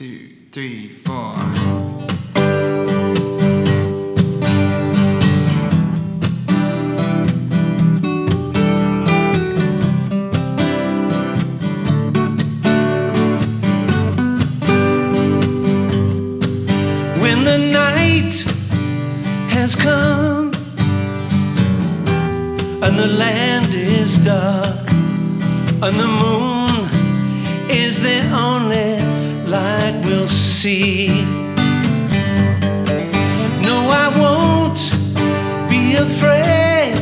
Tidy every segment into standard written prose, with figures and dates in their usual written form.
2, 3, 4. When the night has come and the land is dark and the moon is the only light we'll see. No, I won't be afraid.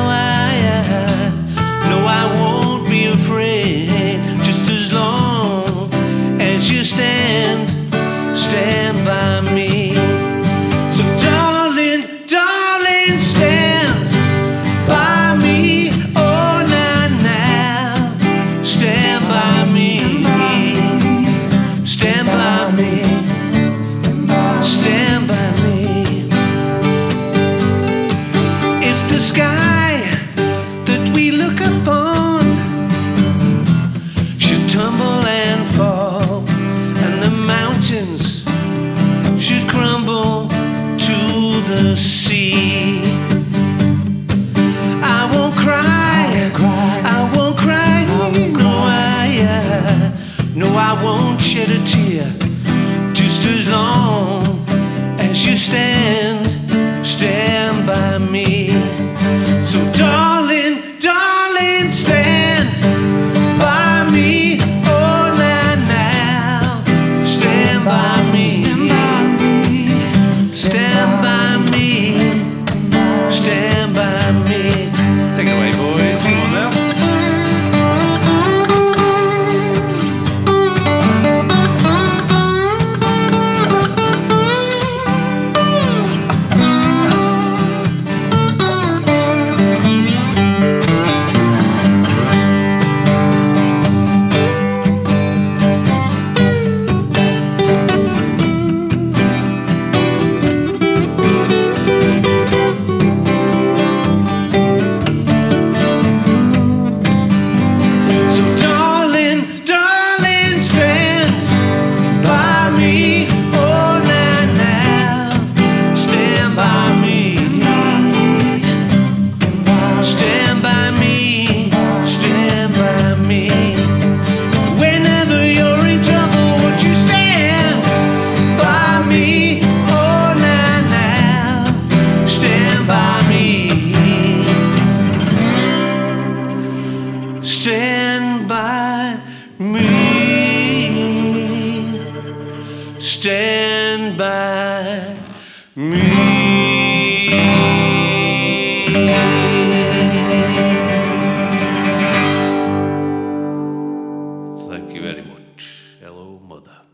No, I won't be afraid. Just as long as you stand by me. So darling, darling, stand by me. Oh, now, stand by me. Stand by me. Stand by me. If the sky that we look upon should tumble and fall, and the mountains should crumble to the sea, I won't cry, I won't cry, no, I won't shed a tear. Just as long as you stand by me. So darling, darling, stand by me. Oh, now, stand by me. Stand by me. Stand by me. Take it away, boys. Come on now. Stand by me. Stand by me. Thank you very much. Hello, Mother.